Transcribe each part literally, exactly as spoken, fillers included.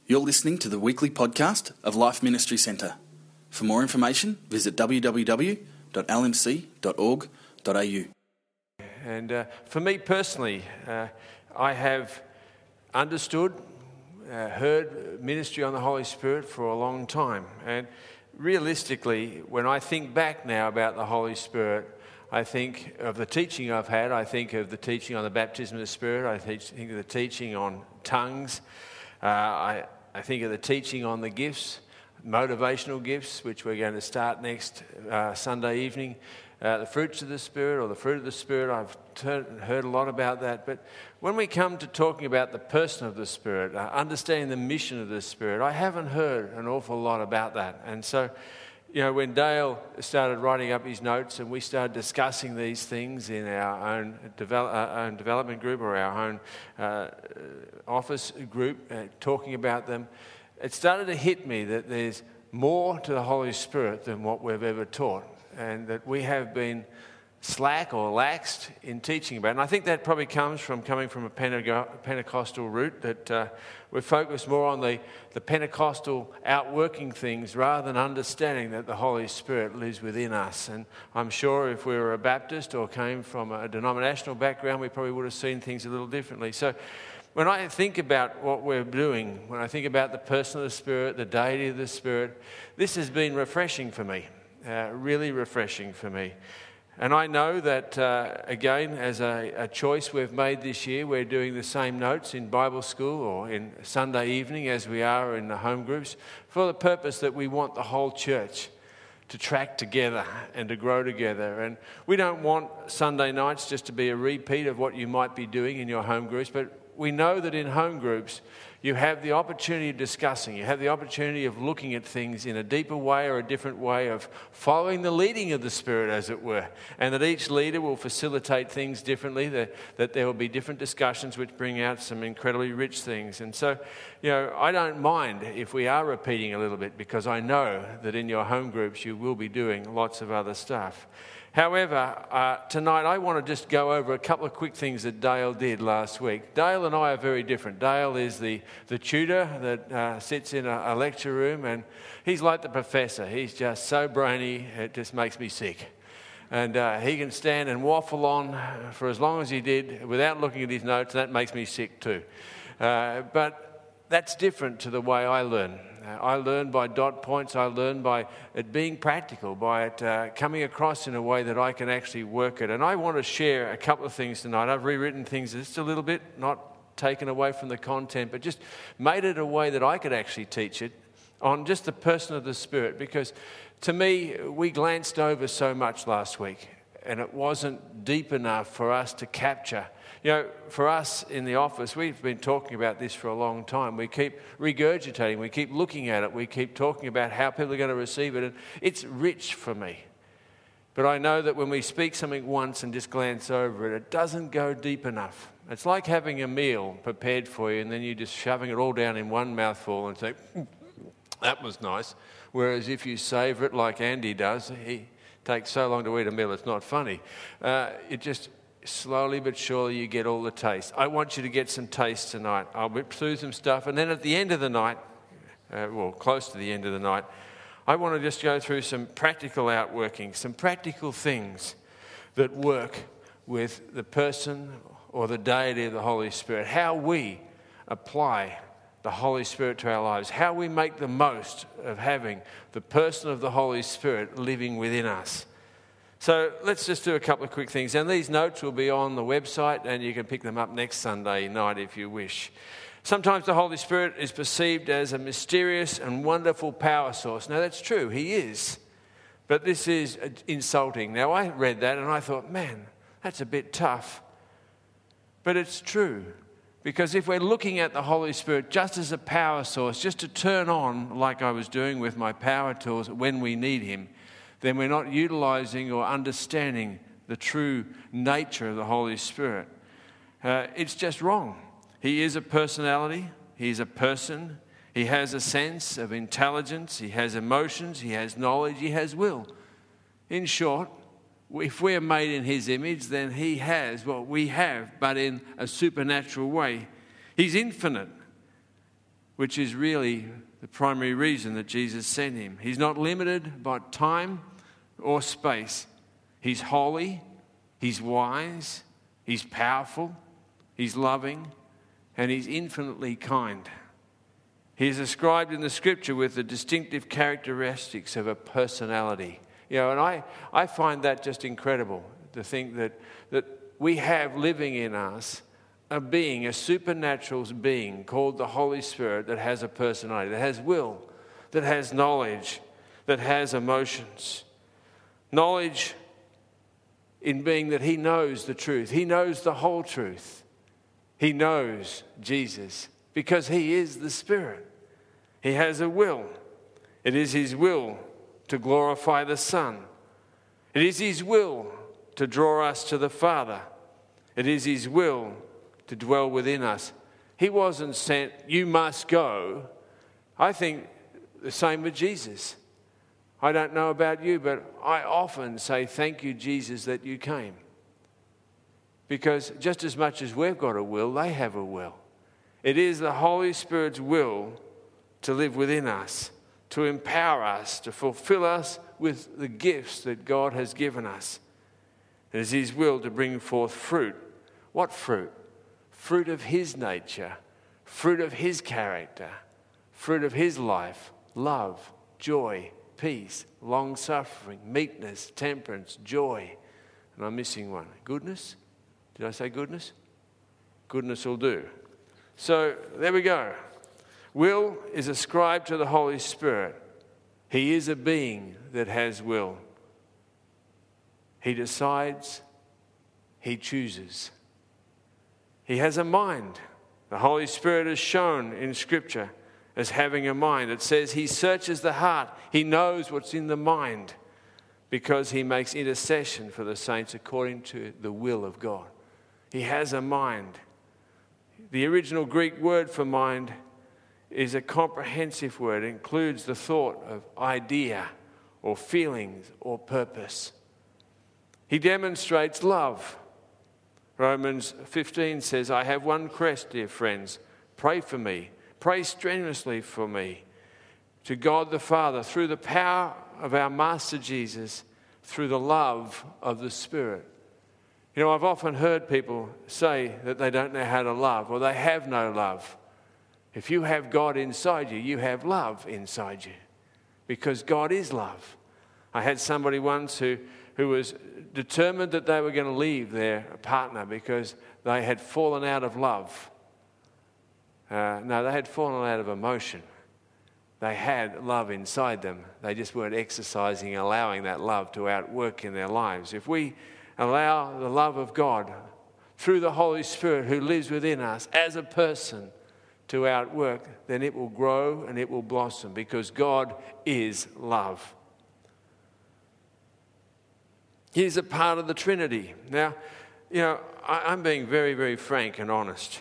You're listening to the weekly podcast of Life Ministry Centre. For more information, visit w w w dot l m c dot org dot a u. And uh, for me personally, uh, I have understood, uh, heard ministry on the Holy Spirit for a long time. And realistically, when I think back now about the Holy Spirit, I think of the teaching I've had. I think of the teaching on the baptism of the Spirit. I think of the teaching on tongues. Uh, I, I think of the teaching on the gifts, motivational gifts, which we're going to start next uh, Sunday evening. Uh, the fruits of the Spirit, or the fruit of the Spirit, I've ter- heard a lot about that. But when we come to talking about the person of the Spirit, uh, understanding the mission of the Spirit, I haven't heard an awful lot about that. And so, you know, when Dale started writing up his notes and we started discussing these things in our own, develop, uh, own development group or our own uh, office group, uh, talking about them, it started to hit me that there's more to the Holy Spirit than what we've ever taught, and that we have been slack or laxed in teaching about it. And I think that probably comes from coming from a Pentecostal route, that uh, we focus more on the, the Pentecostal outworking things rather than understanding that the Holy Spirit lives within us. And I'm sure if we were a Baptist or came from a denominational background, we probably would have seen things a little differently. So when I think about what we're doing, when I think about the person of the Spirit, the deity of the Spirit, this has been refreshing for me, uh, really refreshing for me. And I know that, uh, again, as a, a choice we've made this year, we're doing the same notes in Bible school or in Sunday evening as we are in the home groups, for the purpose that we want the whole church to track together and to grow together. And we don't want Sunday nights just to be a repeat of what you might be doing in your home groups, but we know that in home groups you have the opportunity of discussing, you have the opportunity of looking at things in a deeper way or a different way, of following the leading of the Spirit, as it were, and that each leader will facilitate things differently, that, that there will be different discussions which bring out some incredibly rich things. And so, you know, I don't mind if we are repeating a little bit, because I know that in your home groups you will be doing lots of other stuff. However, uh, tonight I want to just go over a couple of quick things that Dale did last week. Dale and I are very different. Dale is the, the tutor that uh, sits in a, a lecture room, and he's like the professor. He's just so brainy, it just makes me sick. And uh, he can stand and waffle on for as long as he did without looking at his notes, and that makes me sick too. Uh, but that's different to the way I learn. I learn by dot points. I learn by it being practical, by it uh, coming across in a way that I can actually work it. And I want to share a couple of things tonight. I've rewritten things just a little bit, not taken away from the content, but just made it a way that I could actually teach it on just the person of the Spirit. Because to me, we glanced over so much last week, and it wasn't deep enough for us to capture. You know, for us in the office, we've been talking about this for a long time. We keep regurgitating, we keep looking at it, we keep talking about how people are going to receive it, and it's rich for me. But I know that when we speak something once and just glance over it, it doesn't go deep enough. It's like having a meal prepared for you and then you're just shoving it all down in one mouthful and say, that was nice. Whereas if you savour it like Andy does, he takes so long to eat a meal, it's not funny. Uh, it just... Slowly but surely you get all the taste. I want you to get some taste tonight. I'll whip through some stuff, and then at the end of the night, uh, well, close to the end of the night, I want to just go through some practical outworkings, some practical things that work with the person or the deity of the Holy Spirit, how we apply the Holy Spirit to our lives, how we make the most of having the person of the Holy Spirit living within us. So let's just do a couple of quick things. And these notes will be on the website, and you can pick them up next Sunday night if you wish. Sometimes the Holy Spirit is perceived as a mysterious and wonderful power source. Now, that's true. He is. But this is insulting. Now, I read that and I thought, man, that's a bit tough. But it's true. Because if we're looking at the Holy Spirit just as a power source, just to turn on like I was doing with my power tools when we need him, then we're not utilising or understanding the true nature of the Holy Spirit. Uh, it's just wrong. He is a personality. He's a person. He has a sense of intelligence. He has emotions. He has knowledge. He has will. In short, if we're made in his image, then he has what we have, but in a supernatural way. He's infinite. which is really the primary reason that Jesus sent him. He's not limited by time or space. He's holy, he's wise, he's powerful, he's loving, and he's infinitely kind. He is described in the scripture with the distinctive characteristics of a personality. You know, and I, I find that just incredible, to think that, that we have living in us a being, a supernatural being called the Holy Spirit that has a personality, that has will, that has knowledge, that has emotions. Knowledge in being that he knows the truth. He knows the whole truth. He knows Jesus because he is the Spirit. He has a will. It is his will to glorify the Son. It is his will to draw us to the Father. It is his will to dwell within us. He wasn't sent, you must go. I think the same with Jesus. I don't know about you, but I often say, thank you, Jesus, that you came. Because just as much as we've got a will, they have a will. It is the Holy Spirit's will to live within us, to empower us, to fulfill us with the gifts that God has given us. It is his will to bring forth fruit. What fruit? Fruit of his nature, fruit of his character, fruit of his life, love, joy, peace, long-suffering, meekness, temperance, joy. And I'm missing one. Goodness? Did I say goodness? Goodness will do. So there we go. Will is ascribed to the Holy Spirit. He is a being that has will. He decides, he chooses. He has a mind. The Holy Spirit is shown in Scripture as having a mind. It says he searches the heart. He knows what's in the mind because he makes intercession for the saints according to the will of God. He has a mind. The original Greek word for mind is a comprehensive word. It includes the thought of idea or feelings or purpose. He demonstrates love. Romans fifteen says, I have one request, dear friends. Pray for me. Pray strenuously for me. To God the Father, through the power of our Master Jesus, through the love of the Spirit. You know, I've often heard people say that they don't know how to love or they have no love. If you have God inside you, you have love inside you because God is love. I had somebody once who, who was determined that they were going to leave their partner because they had fallen out of love. Uh, no, they had fallen out of emotion. They had love inside them. They just weren't exercising, allowing that love to outwork in their lives. If we allow the love of God through the Holy Spirit who lives within us as a person to outwork, then it will grow and it will blossom because God is love. He's a part of the Trinity. Now, you know, I, I'm being very, very frank and honest.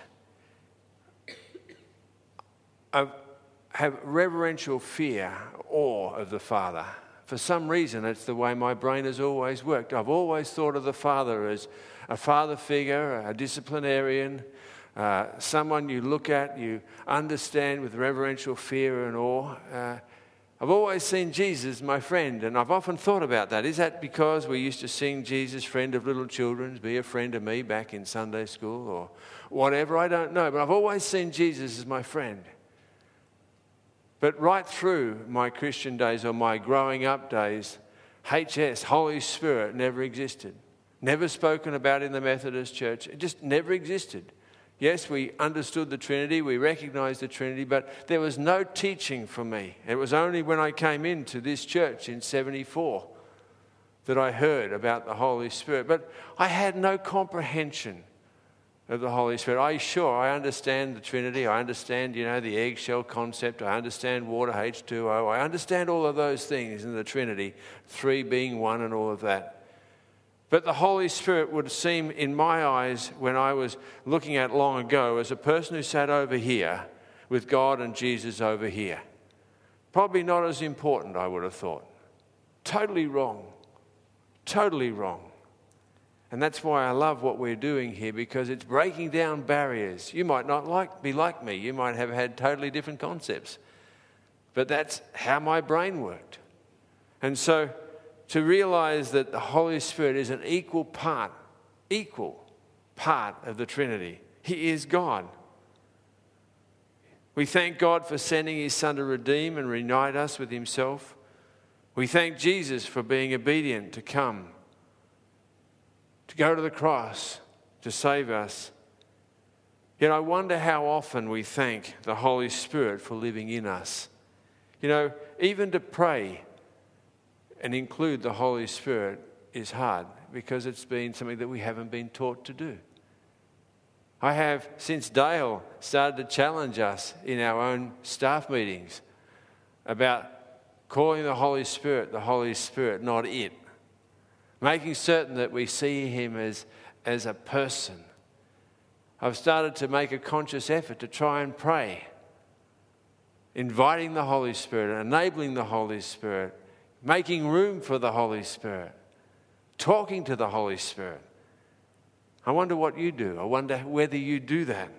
I have reverential fear, awe of the Father. For some reason, it's the way my brain has always worked. I've always thought of the Father as a father figure, a disciplinarian, uh, someone you look at, you understand with reverential fear and awe. Uh, I've always seen Jesus, my friend, and I've often thought about that. Is that because we used to sing Jesus, friend of little children, be a friend of me back in Sunday school or whatever? I don't know, but I've always seen Jesus as my friend. But right through my Christian days or my growing up days, H S, Holy Spirit, never existed. Never spoken about in the Methodist Church. It just never existed. Yes, we understood the Trinity, we recognized the Trinity, but there was no teaching from me. It was only when I came into this church in seventy-four that I heard about the Holy Spirit. But I had no comprehension of the Holy Spirit. I sure, I understand the Trinity, I understand, you know, the eggshell concept, I understand water, H two O, I understand all of those things in the Trinity, three being one and all of that. But the Holy Spirit would seem, in my eyes, when I was looking at long ago, as a person who sat over here with God and Jesus over here. Probably not as important, I would have thought. Totally wrong. Totally wrong. And that's why I love what we're doing here, because it's breaking down barriers. You might not like be like me. You might have had totally different concepts. But that's how my brain worked. And so to realize that the Holy Spirit is an equal part, equal part of the Trinity. He is God. We thank God for sending his Son to redeem and reunite us with himself. We thank Jesus for being obedient to come, to go to the cross, to save us. Yet I wonder how often we thank the Holy Spirit for living in us. You know, even to pray and include the Holy Spirit is hard because it's been something that we haven't been taught to do. I have, since Dale started to challenge us in our own staff meetings about calling the Holy Spirit the Holy Spirit, not it. Making certain that we see him as, as a person. I've started to make a conscious effort to try and pray, inviting the Holy Spirit, enabling the Holy Spirit, making room for the Holy Spirit, talking to the Holy Spirit. I wonder what you do. I wonder whether you do that.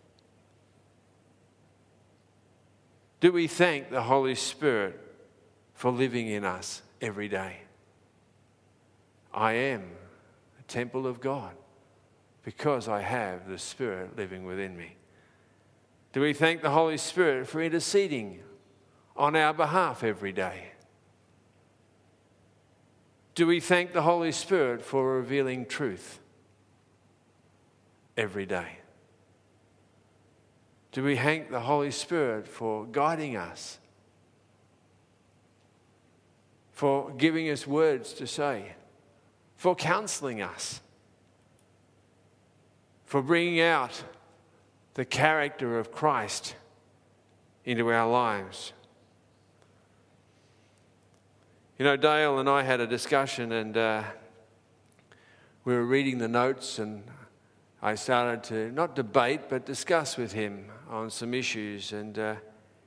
Do we thank the Holy Spirit for living in us every day? I am a temple of God because I have the Spirit living within me. Do we thank the Holy Spirit for interceding on our behalf every day? Do we thank the Holy Spirit for revealing truth every day? Do we thank the Holy Spirit for guiding us, for giving us words to say, for counseling us, for bringing out the character of Christ into our lives? You know, Dale and I had a discussion, and uh, we were reading the notes, and I started to not debate but discuss with him on some issues, and uh,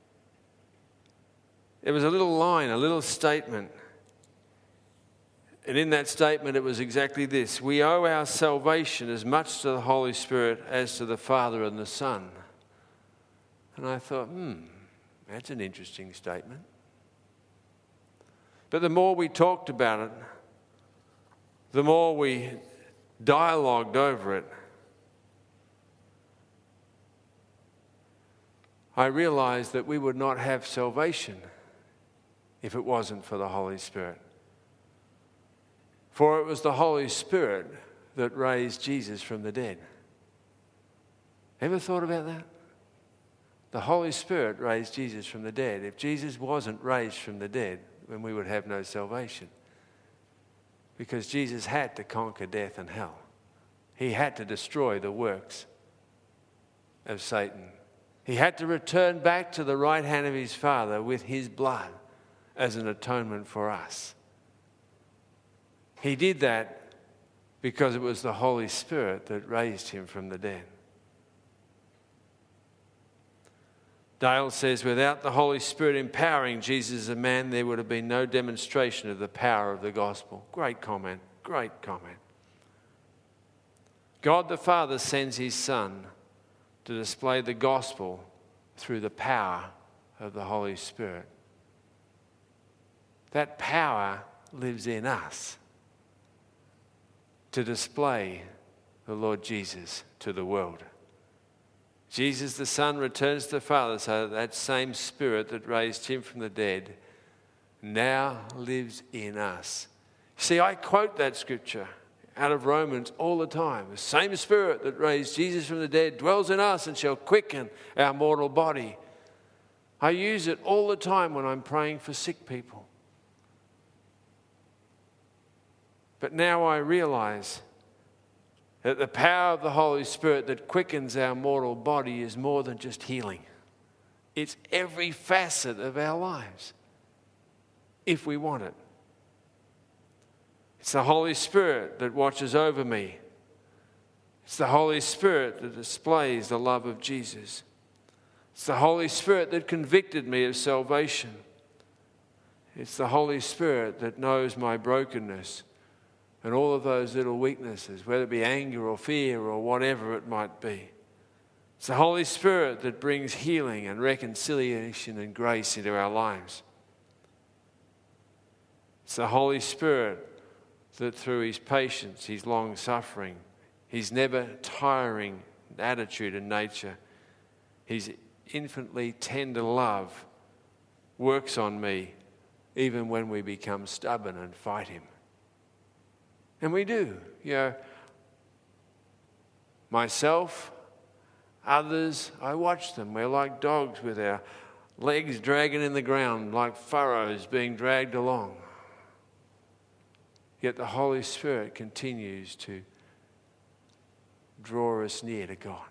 it was a little line, a little statement. And in that statement it was exactly this: we owe our salvation as much to the Holy Spirit as to the Father and the Son. And I thought, hmm, that's an interesting statement. But the more we talked about it, the more we dialogued over it, I realized that we would not have salvation if it wasn't for the Holy Spirit. For it was the Holy Spirit that raised Jesus from the dead. Ever thought about that? The Holy Spirit raised Jesus from the dead. If Jesus wasn't raised from the dead, then we would have no salvation. Because Jesus had to conquer death and hell. He had to destroy the works of Satan. He had to return back to the right hand of his Father with his blood as an atonement for us. He did that because it was the Holy Spirit that raised him from the dead. Dale says, without the Holy Spirit empowering Jesus as a man, there would have been no demonstration of the power of the gospel. Great comment, great comment. God the Father sends his Son to display the gospel through the power of the Holy Spirit. That power lives in us to display the Lord Jesus to the world. Jesus the Son returns to the Father, so that, that same Spirit that raised him from the dead now lives in us. See, I quote that scripture out of Romans all the time. The same Spirit that raised Jesus from the dead dwells in us and shall quicken our mortal body. I use it all the time when I'm praying for sick people. But now I realize that the power of the Holy Spirit that quickens our mortal body is more than just healing. It's every facet of our lives, if we want it. It's the Holy Spirit that watches over me. It's the Holy Spirit that displays the love of Jesus. It's the Holy Spirit that convicted me of salvation. It's the Holy Spirit that knows my brokenness and all of those little weaknesses, whether it be anger or fear or whatever it might be. It's the Holy Spirit that brings healing and reconciliation and grace into our lives. It's the Holy Spirit that through his patience, his long suffering, his never tiring attitude and nature, his infinitely tender love works on me even when we become stubborn and fight him. And we do. You know, myself, others, I watch them. We're like dogs with our legs dragging in the ground, like furrows being dragged along. Yet the Holy Spirit continues to draw us near to God.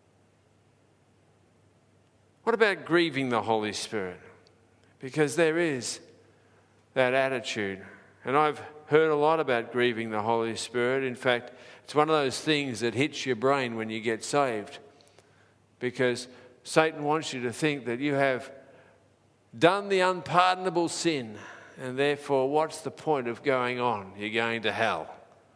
What about grieving the Holy Spirit? Because there is that attitude. And I've heard a lot about grieving the Holy Spirit. In fact, it's one of those things that hits your brain when you get saved. Because Satan wants you to think that you have done the unpardonable sin, and therefore what's the point of going on? You're going to hell.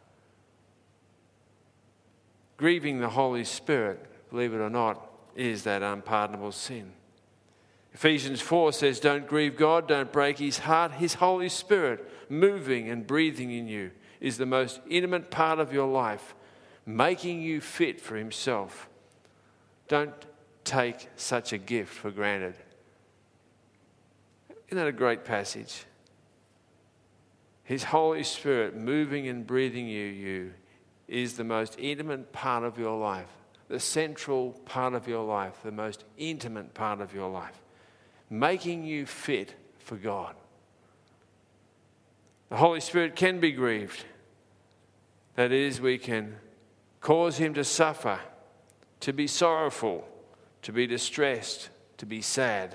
Grieving the Holy Spirit, believe it or not, is that unpardonable sin. Ephesians four says, don't grieve God, don't break his heart. His Holy Spirit moving and breathing in you is the most intimate part of your life, making you fit for himself. Don't take such a gift for granted. Isn't that a great passage? His Holy Spirit moving and breathing you, you is the most intimate part of your life, the central part of your life, the most intimate part of your life, making you fit for God. The Holy Spirit can be grieved. That is, we can cause him to suffer, to be sorrowful, to be distressed, to be sad.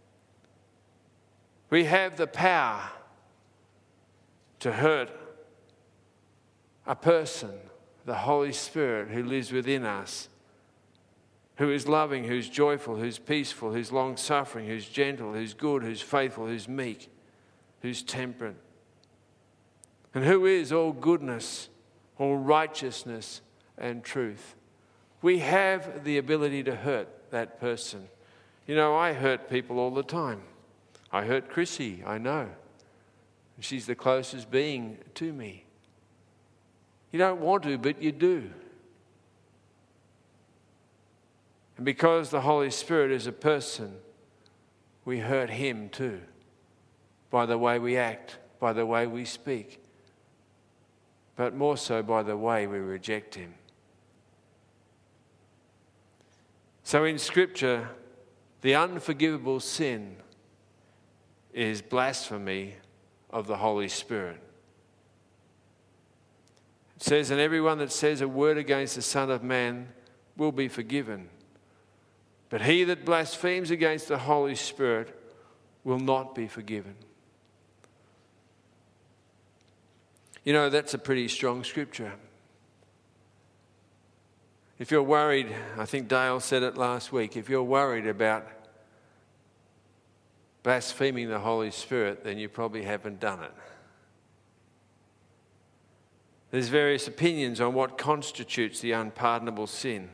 We have the power to hurt a person, the Holy Spirit who lives within us, who is loving, who's joyful, who's peaceful, who's long-suffering, who's gentle, who's good, who's faithful, who's meek, who's temperate, and who is all goodness, all righteousness and truth. We have the ability to hurt that person. You know, I hurt people all the time. I hurt Chrissy, I know. She's the closest being to me. You don't want to, but you do. And because the Holy Spirit is a person, we hurt him too, by the way we act, by the way we speak, but more so by the way we reject him. So in Scripture, the unforgivable sin is blasphemy of the Holy Spirit. It says, and everyone that says a word against the Son of Man will be forgiven. But he that blasphemes against the Holy Spirit will not be forgiven. You know, that's a pretty strong scripture. If you're worried, I think Dale said it last week, if you're worried about blaspheming the Holy Spirit, then you probably haven't done it. There's various opinions on what constitutes the unpardonable sin.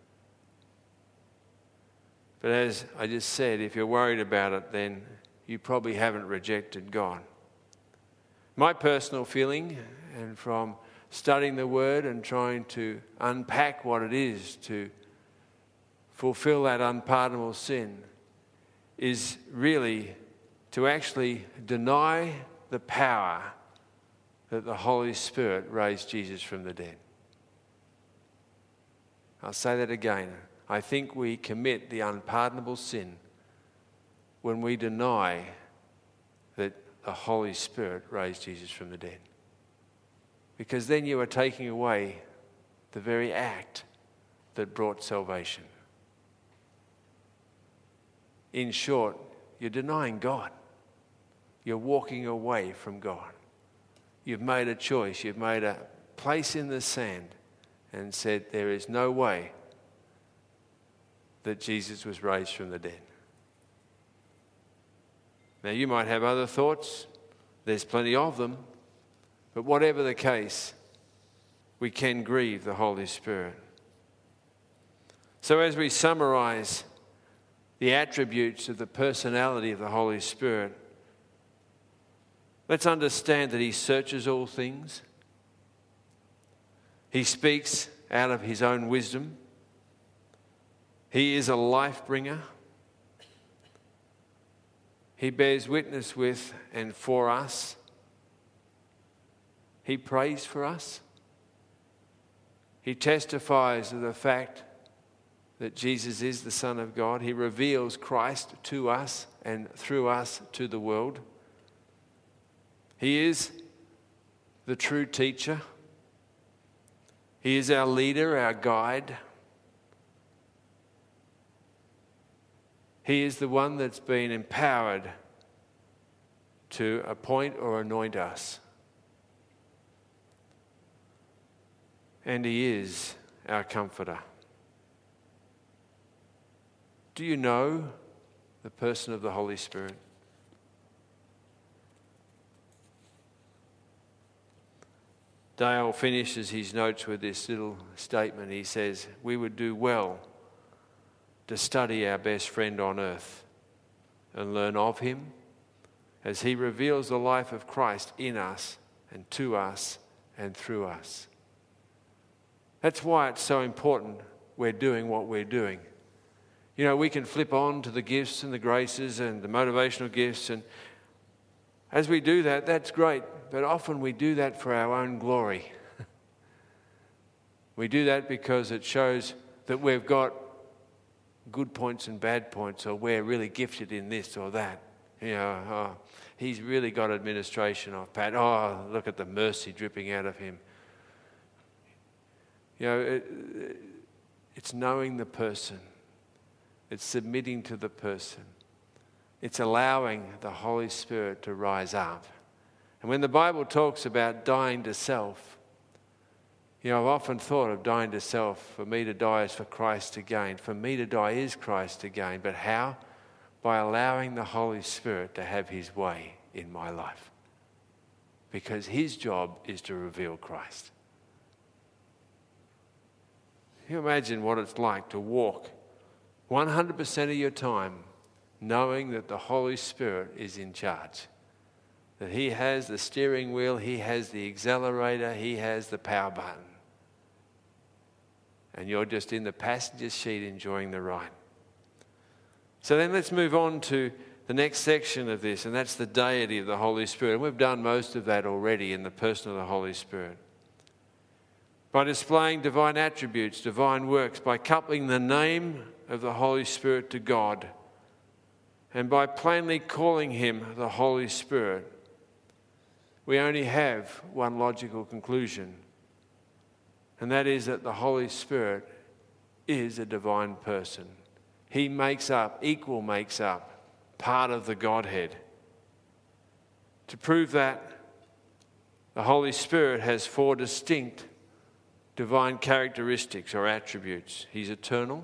But as I just said, if you're worried about it, then you probably haven't rejected God. My personal feeling, and from studying the Word and trying to unpack what it is to fulfill that unpardonable sin, is really to actually deny the power that the Holy Spirit raised Jesus from the dead. I'll say that again. I think we commit the unpardonable sin when we deny that the Holy Spirit raised Jesus from the dead. Because then you are taking away the very act that brought salvation. In short, you're denying God. You're walking away from God. You've made a choice. You've made a place in the sand and said there is no way that Jesus was raised from the dead. Now, you might have other thoughts. There's plenty of them. But whatever the case, we can grieve the Holy Spirit. So as we summarize the attributes of the personality of the Holy Spirit, let's understand that he searches all things. He speaks out of his own wisdom. He is a life bringer. He bears witness with and for us. He prays for us. He testifies of the fact that Jesus is the Son of God. He reveals Christ to us and through us to the world. He is the true teacher. He is our leader, our guide. He is the one that's been empowered to appoint or anoint us. And he is our comforter. Do you know the person of the Holy Spirit? Dale finishes his notes with this little statement. He says, "We would do well to study our best friend on earth and learn of him as he reveals the life of Christ in us and to us and through us." That's why it's so important we're doing what we're doing. You know, we can flip on to the gifts and the graces and the motivational gifts, and as we do that, that's great, but often we do that for our own glory. We do that because it shows that we've got good points and bad points, or we're really gifted in this or that. You know, oh, he's really got administration off pat. Oh, look at the mercy dripping out of him. You know, it, it's knowing the person. It's submitting to the person. It's allowing the Holy Spirit to rise up. And when the Bible talks about dying to self, you know, I've often thought of dying to self. For me to die is for Christ to gain. For me to die is Christ to gain. But how? By allowing the Holy Spirit to have his way in my life. Because his job is to reveal Christ. Can you imagine what it's like to walk one hundred percent of your time knowing that the Holy Spirit is in charge? That he has the steering wheel, he has the accelerator, he has the power button. And you're just in the passenger seat enjoying the ride. So then let's move on to the next section of this, and that's the deity of the Holy Spirit. And we've done most of that already in the person of the Holy Spirit. By displaying divine attributes, divine works, by coupling the name of the Holy Spirit to God, and by plainly calling him the Holy Spirit, we only have one logical conclusion, and that is that the Holy Spirit is a divine person. He makes up, equal makes up, part of the Godhead. To prove that, the Holy Spirit has four distinct divine characteristics or attributes. He's eternal.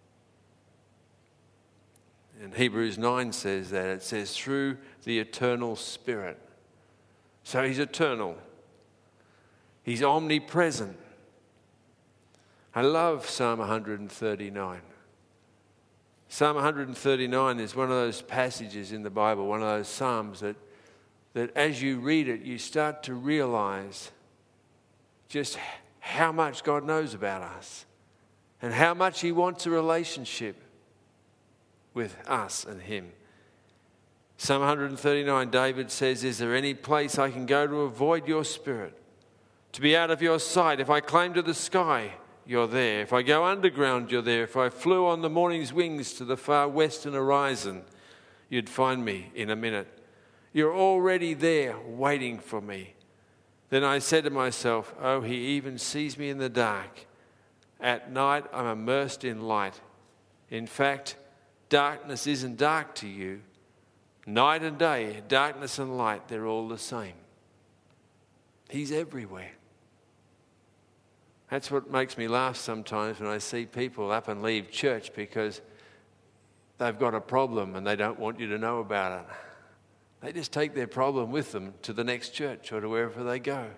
And Hebrews nine says that. It says, through the eternal Spirit. So he's eternal. He's omnipresent. I love Psalm one thirty-nine. Psalm one thirty-nine is one of those passages in the Bible, one of those psalms that, that as you read it, you start to realize just how much God knows about us and how much he wants a relationship with us and him. Psalm one thirty-nine, David says, is there any place I can go to avoid your spirit? To be out of your sight? If I climb to the sky, you're there. If I go underground, you're there. If I flew on the morning's wings to the far western horizon, you'd find me in a minute. You're already there waiting for me. Then I said to myself, oh, he even sees me in the dark. At night, I'm immersed in light. In fact, darkness isn't dark to you. Night and day, darkness and light, they're all the same. He's everywhere. That's what makes me laugh sometimes when I see people up and leave church because they've got a problem and they don't want you to know about it. They just take their problem with them to the next church or to wherever they go.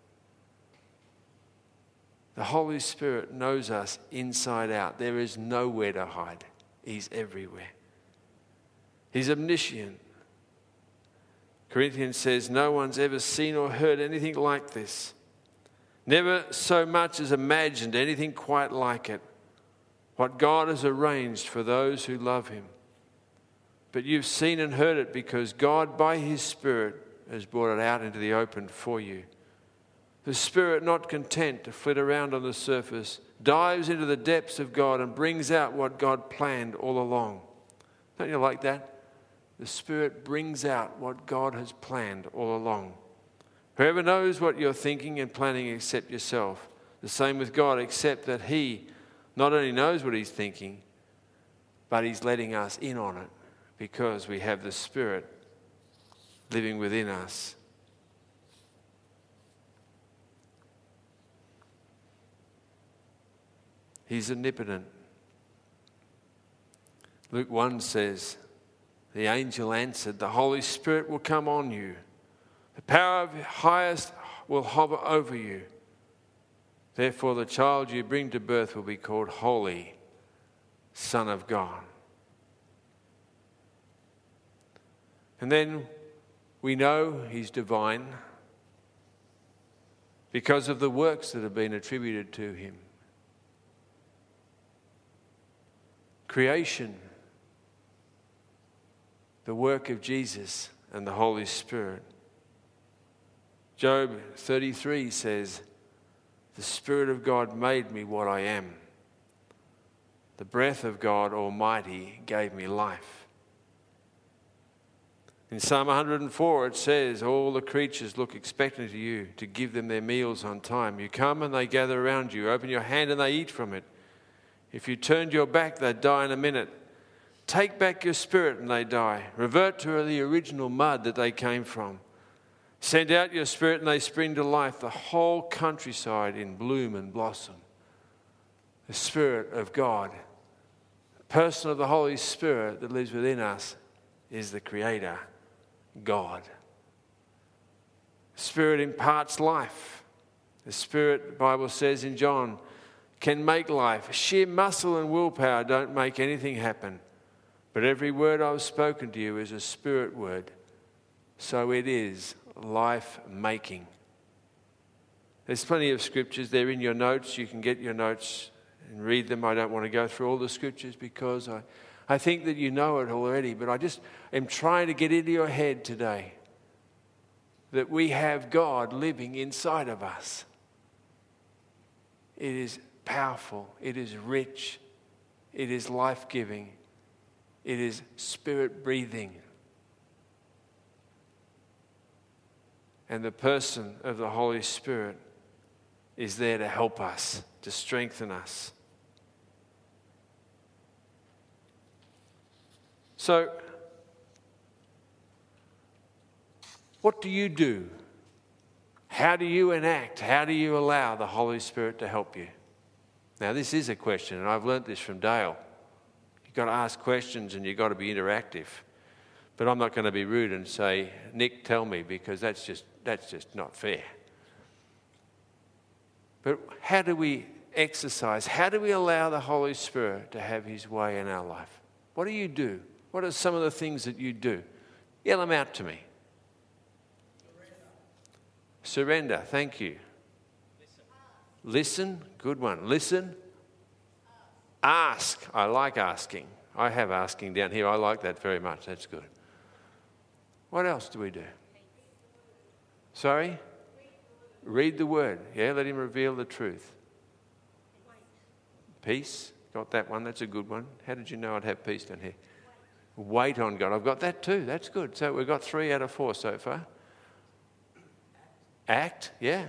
The Holy Spirit knows us inside out. There is nowhere to hide. He's everywhere. He's omniscient. Corinthians says, no one's ever seen or heard anything like this. Never so much as imagined anything quite like it. What God has arranged for those who love him. But you've seen and heard it because God, by his Spirit, has brought it out into the open for you. The Spirit, not content to flit around on the surface, dives into the depths of God and brings out what God planned all along. Don't you like that? The Spirit brings out what God has planned all along. Whoever knows what you're thinking and planning except yourself. The same with God, except that he not only knows what he's thinking, but he's letting us in on it because we have the Spirit living within us. He's omnipotent. Luke one says, the angel answered, the Holy Spirit will come on you. The power of the highest will hover over you. Therefore the child you bring to birth will be called Holy, Son of God. And then we know he's divine because of the works that have been attributed to him. Creation, the work of Jesus and the Holy Spirit. Job thirty-three says, the Spirit of God made me what I am. The breath of God Almighty gave me life. In Psalm one hundred four it says, all the creatures look expectant of you to give them their meals on time. You come and they gather around you. Open your hand and they eat from it. If you turned your back, they'd die in a minute. Take back your spirit and they die. Revert to the original mud that they came from. Send out your spirit and they spring to life. The whole countryside in bloom and blossom. The Spirit of God, the person of the Holy Spirit that lives within us is the Creator, God. The Spirit imparts life. The Spirit, the Bible says in John, can make life. Sheer muscle and willpower don't make anything happen. But every word I've spoken to you is a spirit word. So it is life-making. There's plenty of scriptures. They're in your notes. You can get your notes and read them. I don't want to go through all the scriptures because I, I think that you know it already. But I just am trying to get into your head today that we have God living inside of us. It is powerful. It is rich. It is life-giving. It is spirit-breathing. And the person of the Holy Spirit is there to help us, to strengthen us. So, what do you do? How do you enact? How do you allow the Holy Spirit to help you? Now, this is a question, and I've learnt this from Dale. You've got to ask questions and you've got to be interactive. But I'm not going to be rude and say, Nick, tell me, because that's just that's just not fair. But how do we exercise? How do we allow the Holy Spirit to have his way in our life? What do you do? What are some of the things that you do? Yell them out to me. Surrender. Surrender. Thank you. Listen. Listen. Good one. Listen. Ask. I like asking. I have asking down here. I like that very much. That's good. What else do we do? Sorry? Read the word. Yeah, let him reveal the truth. Peace. Got that one. That's a good one. How did you know I'd have peace down here? Wait on God. I've got that too. That's good. So we've got three out of four so far. Act. Yeah.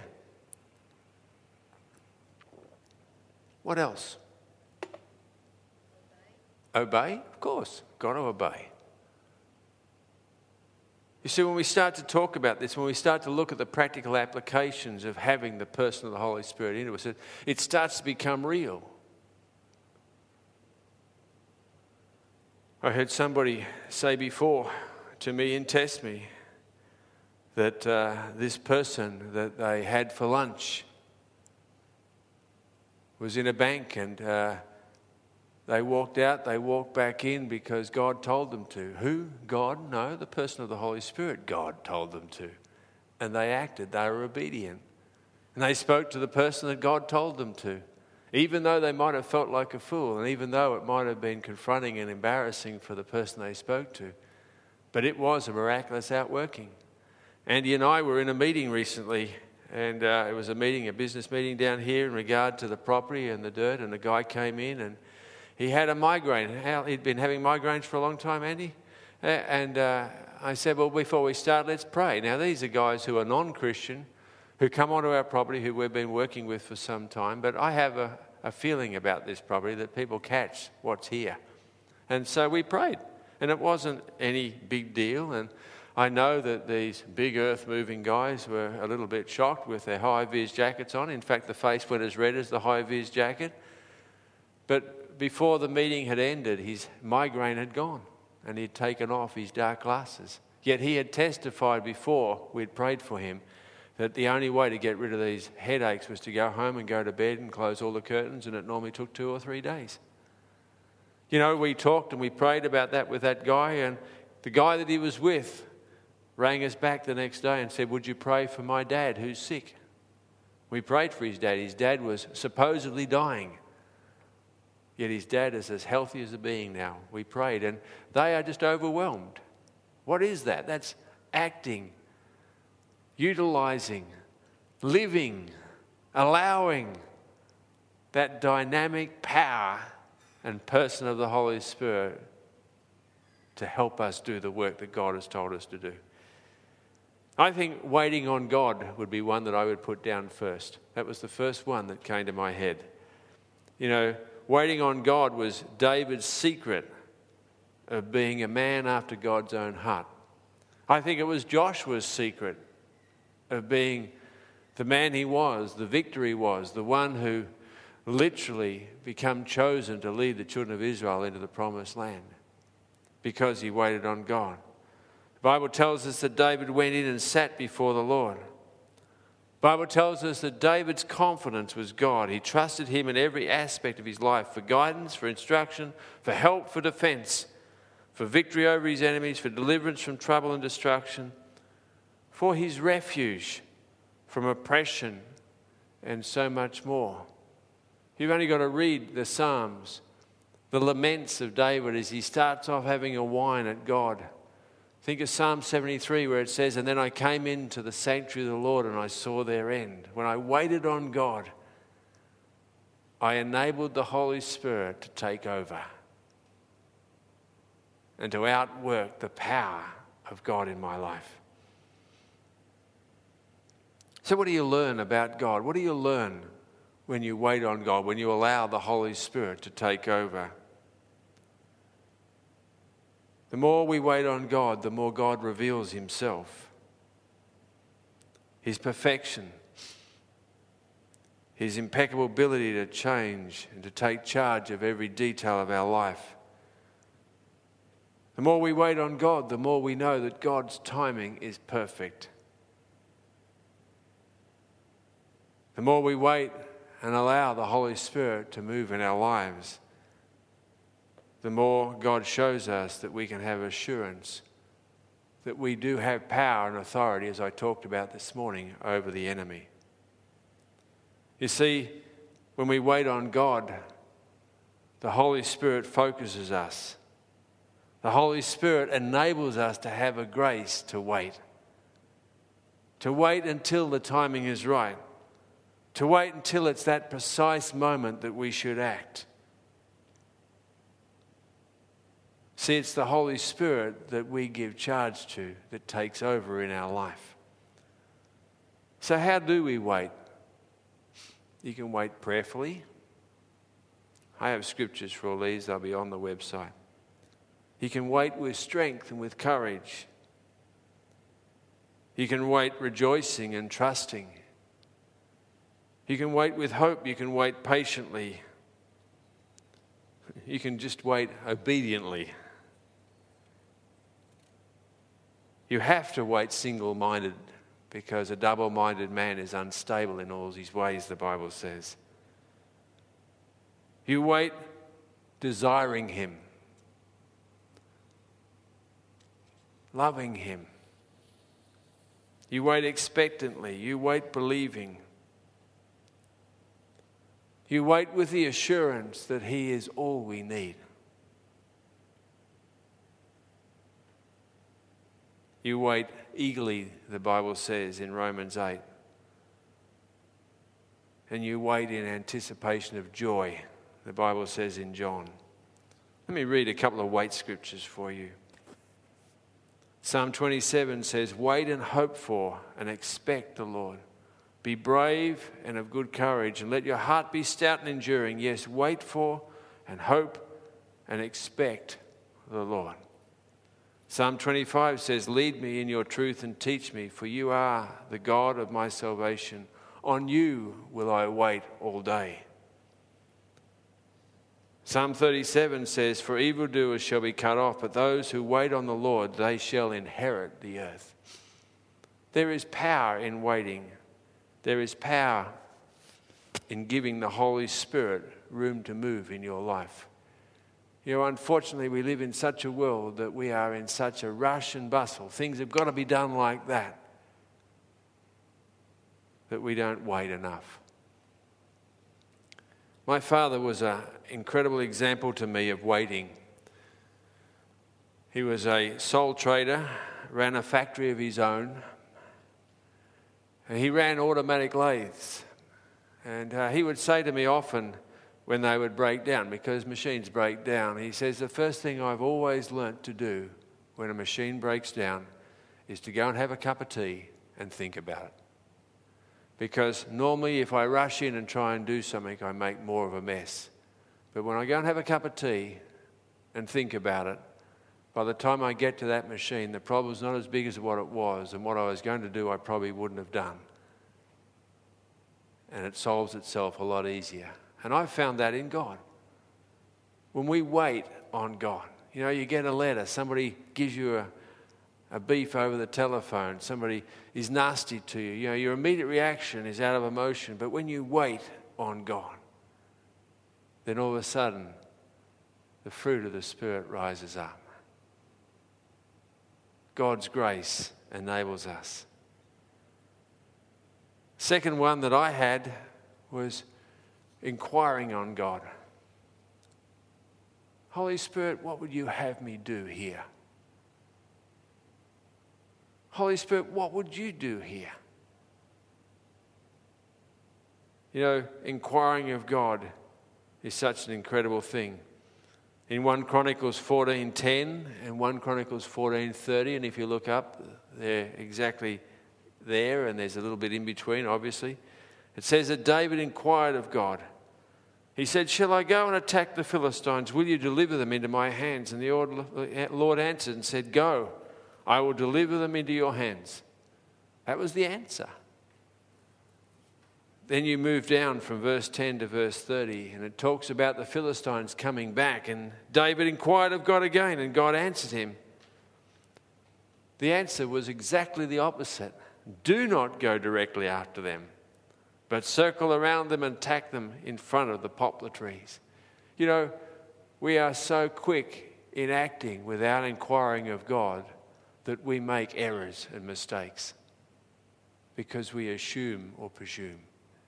What else? Obey. Obey? Of course. Got to obey. You see, when we start to talk about this, when we start to look at the practical applications of having the person of the Holy Spirit into us, it, it starts to become real. I heard somebody say before, to me and test me that uh, this person that they had for lunch was in a bank, and uh, they walked out, they walked back in because God told them to. Who? God? No, the person of the Holy Spirit. God told them to. And they acted, they were obedient. And they spoke to the person that God told them to, even though they might have felt like a fool, and even though it might have been confronting and embarrassing for the person they spoke to. But it was a miraculous outworking. Andy and I were in a meeting recently, and uh, it was a meeting, a business meeting down here in regard to the property and the dirt, and a guy came in and he had a migraine. He'd been having migraines for a long time, Andy. And uh, I said, well, before we start, let's pray. Now, these are guys who are non-Christian, who come onto our property, who we've been working with for some time. But I have a, a feeling about this property that people catch what's here. And so we prayed. And it wasn't any big deal. And I know that these big earth-moving guys were a little bit shocked with their high-vis jackets on. In fact, the face went as red as the high-vis jacket. But before the meeting had ended, his migraine had gone and he'd taken off his dark glasses. Yet he had testified before we'd prayed for him that the only way to get rid of these headaches was to go home and go to bed and close all the curtains, and it normally took two or three days. You know, we talked and we prayed about that with that guy, and the guy that he was with rang us back the next day and said, would you pray for my dad who's sick? We prayed for his dad. His dad was supposedly dying. Yet his dad is as healthy as a being now. We prayed, and they are just overwhelmed. What is that? That's acting, utilizing, living, allowing that dynamic power and person of the Holy Spirit to help us do the work that God has told us to do. I think waiting on God would be one that I would put down first. That was the first one that came to my head. You know, waiting on God was David's secret of being a man after God's own heart. I think it was Joshua's secret of being the man he was, the victor he was, the one who literally became chosen to lead the children of Israel into the promised land because he waited on God. The Bible tells us that David went in and sat before the Lord. The Bible tells us that David's confidence was God. He trusted him in every aspect of his life for guidance, for instruction, for help, for defense, for victory over his enemies, for deliverance from trouble and destruction, for his refuge from oppression, and so much more. You've only got to read the Psalms, the laments of David as he starts off having a whine at God. Think of Psalm seventy-three where it says, and then I came into the sanctuary of the Lord and I saw their end. When I waited on God, I enabled the Holy Spirit to take over and to outwork the power of God in my life. So what do you learn about God? What do you learn when you wait on God, when you allow the Holy Spirit to take over? The more we wait on God, the more God reveals himself, his perfection, his impeccable ability to change and to take charge of every detail of our life. The more we wait on God, the more we know that God's timing is perfect. The more we wait and allow the Holy Spirit to move in our lives, the more God shows us that we can have assurance that we do have power and authority, as I talked about this morning, over the enemy. You see, when we wait on God, the Holy Spirit focuses us. The Holy Spirit enables us to have a grace to wait. To wait until the timing is right. To wait until it's that precise moment that we should act. See, it's the Holy Spirit that we give charge to that takes over in our life. So how do we wait? You can wait prayerfully. I have scriptures for all these. They'll be on the website. You can wait with strength and with courage. You can wait rejoicing and trusting. You can wait with hope. You can wait patiently. You can just wait obediently. You have to wait single-minded, because a double-minded man is unstable in all his ways, the Bible says. You wait desiring him, loving him. You wait expectantly. You wait believing. You wait with the assurance that he is all we need. You wait eagerly, the Bible says in Romans eight. And you wait in anticipation of joy, the Bible says in John. Let me read a couple of wait scriptures for you. Psalm twenty-seven says, wait and hope for and expect the Lord. Be brave and of good courage, and let your heart be stout and enduring. Yes, wait for and hope and expect the Lord. Psalm twenty-five says, lead me in your truth and teach me, for you are the God of my salvation. On you will I wait all day. Psalm thirty-seven says, for evildoers shall be cut off, but those who wait on the Lord, they shall inherit the earth. There is power in waiting. There is power in giving the Holy Spirit room to move in your life. You know, unfortunately, we live in such a world that we are in such a rush and bustle. Things have got to be done like that, that we don't wait enough. My father was an incredible example to me of waiting. He was a sole trader, ran a factory of his own. And he ran automatic lathes. And uh, he would say to me often when they would break down, because machines break down, he says, the first thing I've always learnt to do when a machine breaks down is to go and have a cup of tea and think about it. Because normally if I rush in and try and do something, I make more of a mess. But when I go and have a cup of tea and think about it, by the time I get to that machine, the problem's not as big as what it was, and what I was going to do I probably wouldn't have done. And it solves itself a lot easier. And I've found that in God. When we wait on God, you know, you get a letter, somebody gives you a, a beef over the telephone, somebody is nasty to you, you know, your immediate reaction is out of emotion. But when you wait on God, then all of a sudden, the fruit of the Spirit rises up. God's grace enables us. Second one that I had was inquiring on God. Holy Spirit, what would you have me do here? Holy Spirit, what would you do here? You know, inquiring of God is such an incredible thing. In First Chronicles fourteen ten and First Chronicles fourteen thirty, and if you look up, they're exactly there, and there's a little bit in between, obviously. It says that David inquired of God. He said, shall I go and attack the Philistines? Will you deliver them into my hands? And the Lord answered and said, go, I will deliver them into your hands. That was the answer. Then you move down from verse ten to verse thirty, and it talks about the Philistines coming back. And David inquired of God again, and God answered him. The answer was exactly the opposite. Do not go directly after them, but circle around them and attack them in front of the poplar trees. You know, we are so quick in acting without inquiring of God that we make errors and mistakes because we assume or presume.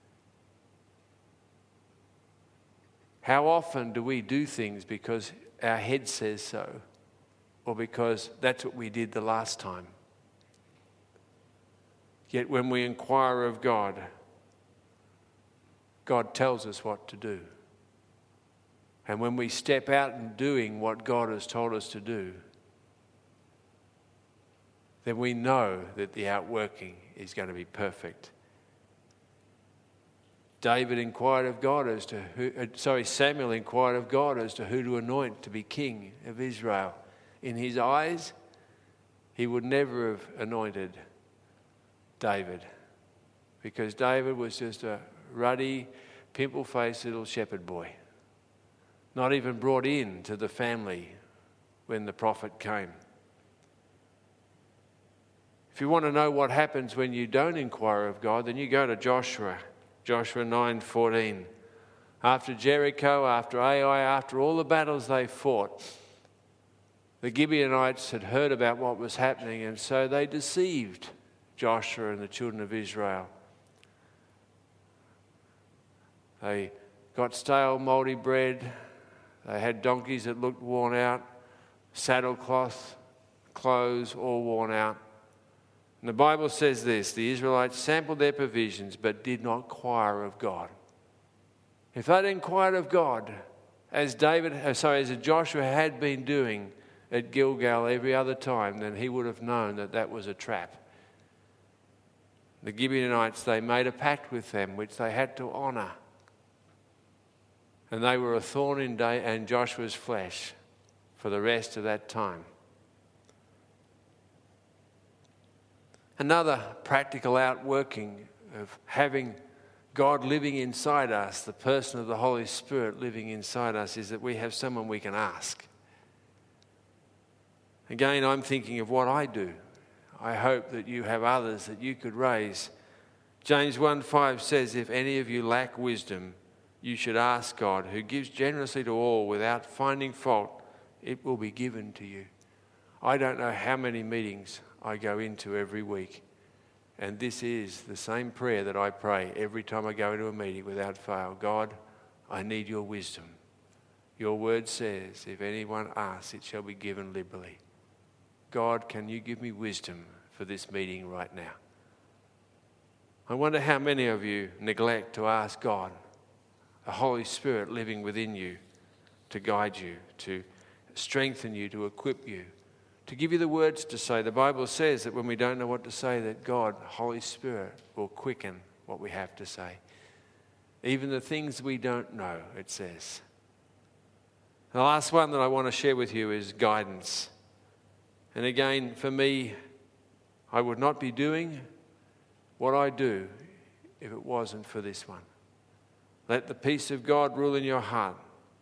How often do we do things because our head says so, or because that's what we did the last time? Yet when we inquire of God, God tells us what to do. And when we step out and doing what God has told us to do, then we know that the outworking is going to be perfect. David inquired of God as to who, uh, sorry, Samuel inquired of God as to who to anoint to be king of Israel. In his eyes, he would never have anointed David, because David was just a ruddy, pimple-faced little shepherd boy, not even brought in to the family when the prophet came. you want to know what happens when you don't inquire of God, then you go to Joshua, Joshua nine fourteen. After Jericho, after Ai, after all the battles they fought, the Gibeonites had heard about what was happening, and so they deceived Joshua and the children of Israel. They got stale, mouldy bread. They had donkeys that looked worn out, saddlecloth, clothes all worn out. And the Bible says this: the Israelites sampled their provisions but did not inquire of God. If they'd inquired of God, as David, sorry, as Joshua had been doing at Gilgal every other time, then he would have known that that was a trap. The Gibeonites, they made a pact with them which they had to honour. And they were a thorn in day and Joshua's flesh for the rest of that time. Another practical outworking of having God living inside us, the person of the Holy Spirit living inside us, is that we have someone we can ask. Again, I'm thinking of what I do. I hope that you have others that you could raise. James one five says, if any of you lack wisdom, you should ask God, who gives generously to all without finding fault. It will be given to you. I don't know how many meetings I go into every week. And this is the same prayer that I pray every time I go into a meeting without fail. God, I need your wisdom. Your word says, if anyone asks, it shall be given liberally. God, can you give me wisdom for this meeting right now? I wonder how many of you neglect to ask God, the Holy Spirit living within you, to guide you, to strengthen you, to equip you, to give you the words to say. The Bible says that when we don't know what to say, that God, Holy Spirit, will quicken what we have to say. Even the things we don't know, it says. The last one that I want to share with you is guidance. And again, for me, I would not be doing what I do if it wasn't for this one. Let the peace of God rule in your heart.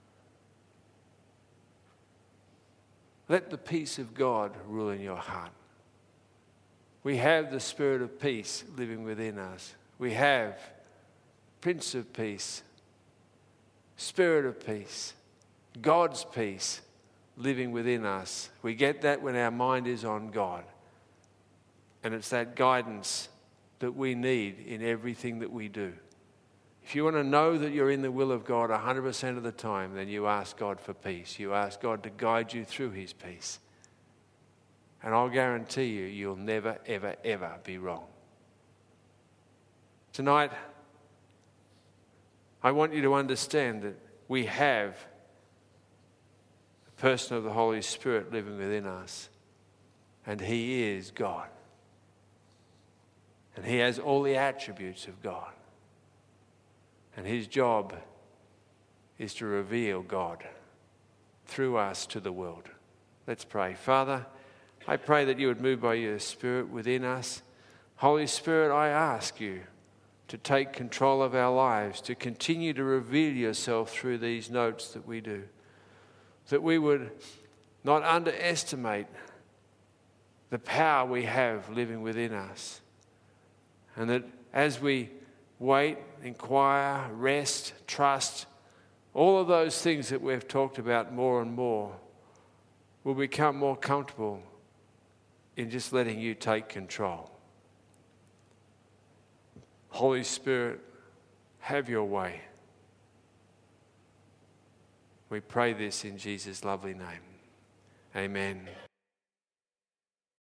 Let the peace of God rule in your heart. We have the Spirit of peace living within us. We have Prince of Peace, Spirit of Peace, God's peace living within us. We get that when our mind is on God. And it's that guidance that we need in everything that we do. If you want to know that you're in the will of God one hundred percent of the time, then you ask God for peace. You ask God to guide you through his peace. And I'll guarantee you, you'll never, ever, ever be wrong. Tonight, I want you to understand that we have the person of the Holy Spirit living within us. And he is God. And he has all the attributes of God. And his job is to reveal God through us to the world. Let's pray. Father, I pray that you would move by your Spirit within us. Holy Spirit, I ask you to take control of our lives, to continue to reveal yourself through these notes that we do. That we would not underestimate the power we have living within us. And that as we wait, inquire, rest, trust, all of those things that we've talked about more and more, will become more comfortable in just letting you take control. Holy Spirit, have your way. We pray this in Jesus' lovely name. Amen.